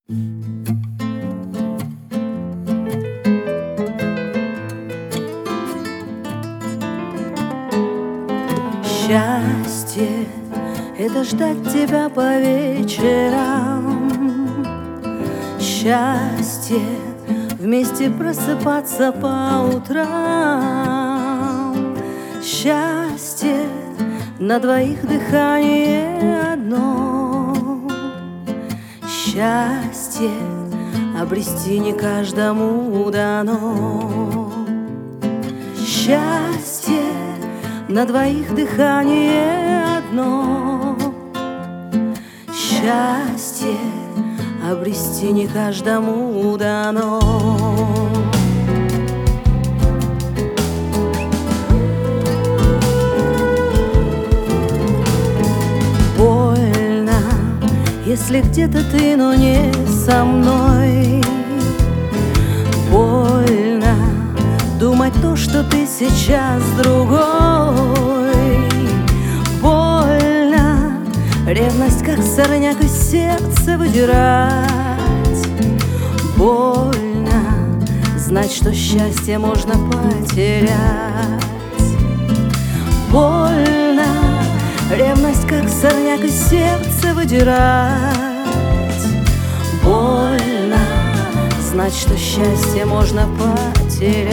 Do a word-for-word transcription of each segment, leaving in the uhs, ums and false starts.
Счастье — это ждать тебя по вечерам. Счастье — вместе просыпаться по утрам. Счастье — на двоих дыхание одно. Счастье — обрести не каждому дано. Счастье — на двоих дыхание одно. Счастье — обрести не каждому дано. Больно, если где-то ты, но не со мной. Больно думать то, что ты сейчас другой. Больно ревность, как сорняк, из сердца выдирать. Больно знать, что счастье можно потерять. Больно ревность, как сорняк, из сердца выдирать. Больно знать, что счастье можно потерять.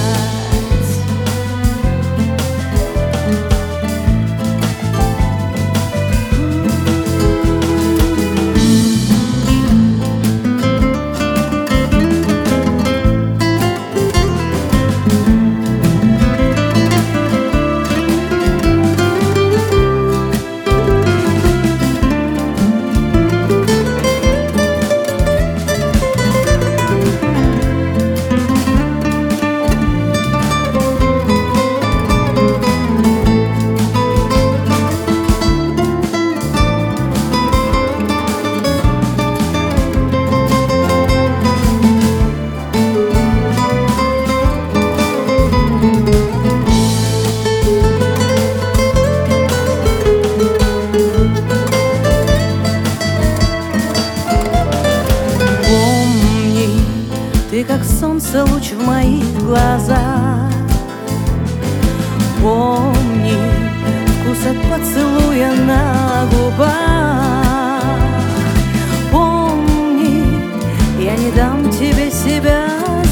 Ты как солнце, луч в моих глазах. Помни вкус от поцелуя на губах. Помни, я не дам тебе себя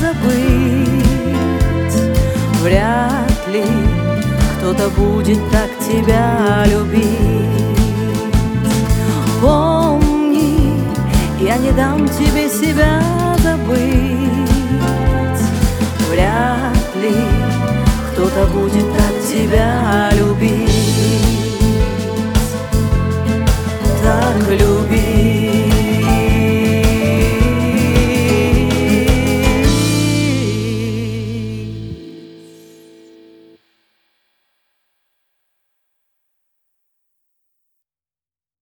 забыть. Вряд ли кто-то будет так тебя любить. Помни, я не дам тебе себя забыть. Вряд ли кто-то будет так тебя любить, так любить.